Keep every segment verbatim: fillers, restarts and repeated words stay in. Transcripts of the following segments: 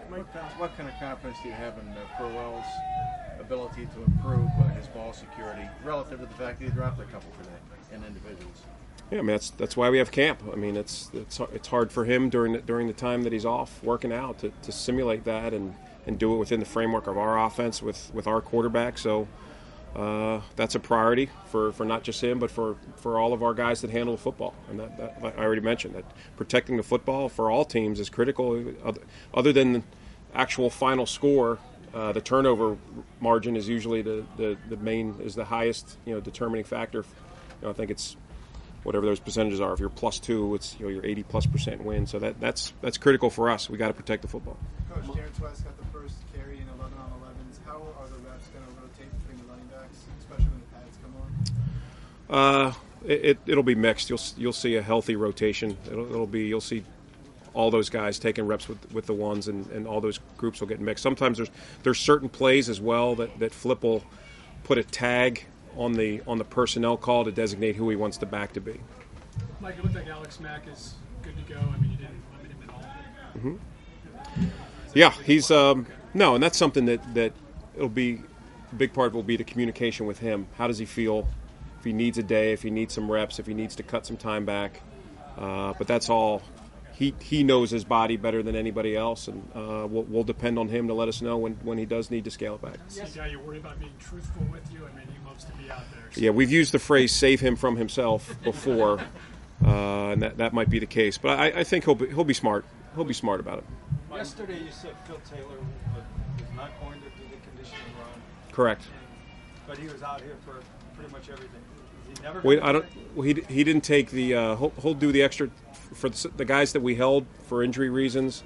Mike, what kind of confidence do you have in uh, Crowell's ability to improve uh, his ball security relative to the fact that he dropped a couple today in individuals? Yeah, I mean that's that's why we have camp. I mean it's it's it's hard for him during the, during the time that he's off working out to, to simulate that and, and do it within the framework of our offense with, with our quarterback. So uh, that's a priority for, for not just him but for, for all of our guys that handle the football. And that, that I already mentioned that protecting the football for all teams is critical. Other, other than the actual final score, uh, the turnover margin is usually the, the, the main is the highest you know determining factor. You know, I think it's whatever those percentages are. If you're plus two, it's you know you're eighty plus percent win. So that that's that's critical for us. We got to protect the football. Coach, Terrence West got the first carry in eleven on elevens. How are the reps going to rotate between the running backs, especially when the pads come on? Uh, it, it it'll be mixed. You'll you'll see a healthy rotation. It'll it'll be you'll see all those guys taking reps with with the ones, and, and all those groups will get mixed. Sometimes there's there's certain plays as well that, that Flip will put a tag on the on the personnel call to designate who he wants the back to be. Mike, it looked like Alex Mack is good to go. I mean, you didn't limit him at all. Mm-hmm. Yeah, he's um, no, and that's something that, that it'll be a big part of it will be the communication with him. How does he feel? If he needs a day, if he needs some reps, if he needs to cut some time back. Uh, but that's all. He he knows his body better than anybody else, and uh, we'll, we'll depend on him to let us know when, when he does need to scale it back. Yes. Yeah, you're worried about being truthful with you. I mean, he loves to be out there. So. Yeah, we've used the phrase "save him from himself" before, uh, and that, that might be the case. But I, I think he'll be, he'll be smart. He'll be smart about it. Yesterday, you said Phil Taylor was not going to do the conditioning run. Correct. But he was out here for pretty much everything. Is he never? Wait, I don't. Well, he he didn't take the. Uh, he'll, he'll do the extra. For the guys that we held for injury reasons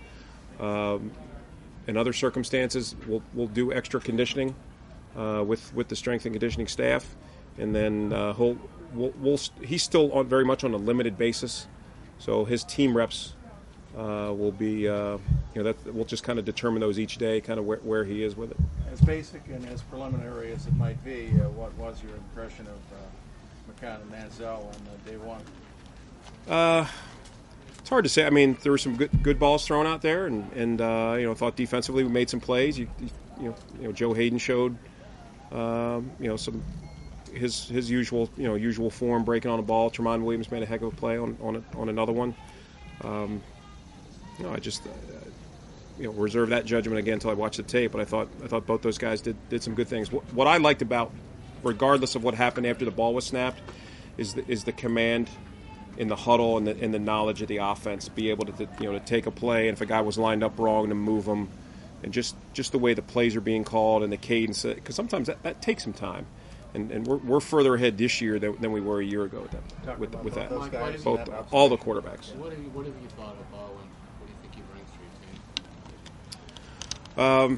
um, and other circumstances, we'll, we'll do extra conditioning uh, with, with the strength and conditioning staff. And then uh, he'll, we'll, we'll, he's still on very much on a limited basis. So his team reps uh, will be, uh, you know, that we'll just kind of determine those each day, kind of where, where he is with it. As basic and as preliminary as it might be, uh, what was your impression of uh, McCown and Manziel on uh, day one? Uh, It's hard to say. I mean, there were some good good balls thrown out there, and and uh, you know, thought defensively we made some plays. You, you know, you know, Joe Hayden showed, um, you know, some his his usual you know usual form breaking on the ball. Tremont Williams made a heck of a play on on a, on another one. Um, you know, I just uh, you know reserve that judgment again until I watch the tape. But I thought I thought both those guys did did some good things. What, what I liked about, regardless of what happened after the ball was snapped, is the, is the command in the huddle and the, and the knowledge of the offense, be able to you know to take a play, and if a guy was lined up wrong, to move him, and just, just the way the plays are being called and the cadence, because sometimes that, that takes some time, and, and we're, we're further ahead this year than, than we were a year ago with that. With, with that, those guys, both that all the quarterbacks. What have you, what have you thought of Bowen? What do you think he brings to your team? Um,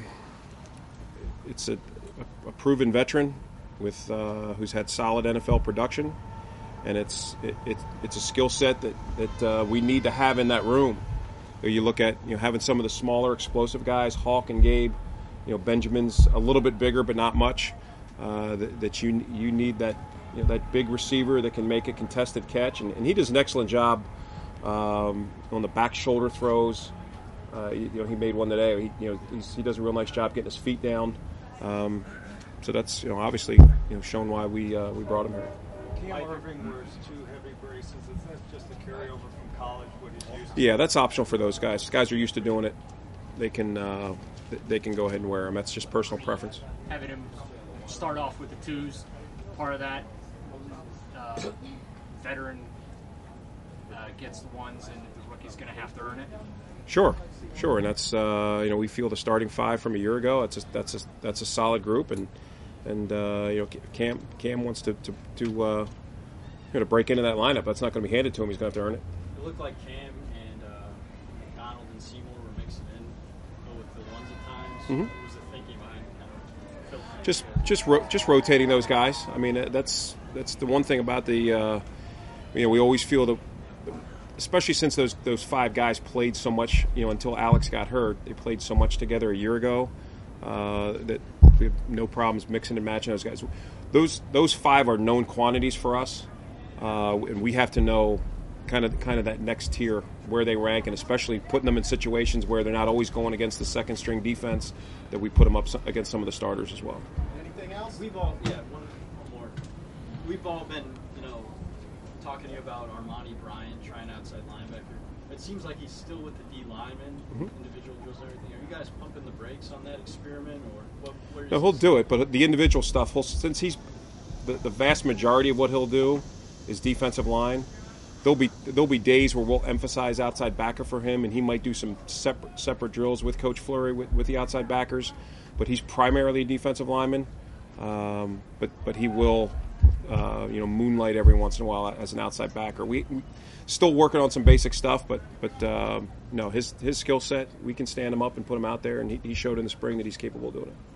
it's a, a, a proven veteran with uh, who's had solid N F L production. And it's it, it, it's a skill set that, that uh, we need to have in that room. You look at you know having some of the smaller explosive guys, Hawk and Gabe. You know Benjamin's a little bit bigger, but not much. Uh, that, that you you need that you know, that big receiver that can make a contested catch, and, and he does an excellent job um, on the back shoulder throws. Uh, you, you know he made one today. He you know he's, he does a real nice job getting his feet down. Um, so that's you know obviously you know shown why we uh, we brought him here. Cam Irving wears two heavy braces. Is that just a carryover from college, what he's used to? Yeah, that's optional for those guys. Those guys are used to doing it. They can uh, they can go ahead and wear them. That's just personal preference. Having him start off with the twos, part of that. Uh, veteran uh, gets the ones, and the rookie's going to have to earn it. Sure, sure, and that's uh, you know we feel the starting five from a year ago. That's a, that's a, that's a solid group, and. And uh, you know, Cam Cam wants to to, to uh, you know, to break into that lineup. That's not going to be handed to him. He's going to have to earn it. It looked like Cam and uh, McDonald and Seymour were mixing in with the ones at times. Mm-hmm. What was the thinking behind kind of just just ro- just rotating those guys? I mean, that's that's the one thing about the uh, you know we always feel the especially since those those five guys played so much. You know, until Alex got hurt, they played so much together a year ago uh, that. We have no problems mixing and matching those guys. Those those five are known quantities for us, uh, and we have to know kind of kind of that next tier where they rank, and especially putting them in situations where they're not always going against the second string defense, that we put them up against some of the starters as well. Anything else? We've all, yeah, one, one more. We've all been, you know, talking to you about Armani Bryant trying outside linebacker. It seems like he's still with the D lineman, Mhm. individual drills and everything. Are you guys pumping the brakes on that experiment, or what? what are No, he'll do it, but the individual stuff, he'll, since he's the, the vast majority of what he'll do is defensive line. There'll be there'll be days where we'll emphasize outside backer for him, and he might do some separate separate drills with Coach Fleury with, with the outside backers. But he's primarily a defensive lineman. Um, but but he will uh, you know moonlight every once in a while as an outside backer. We, we still working on some basic stuff, but but um, no, his his skill set, we can stand him up and put him out there, and he, he showed in the spring that he's capable of doing it.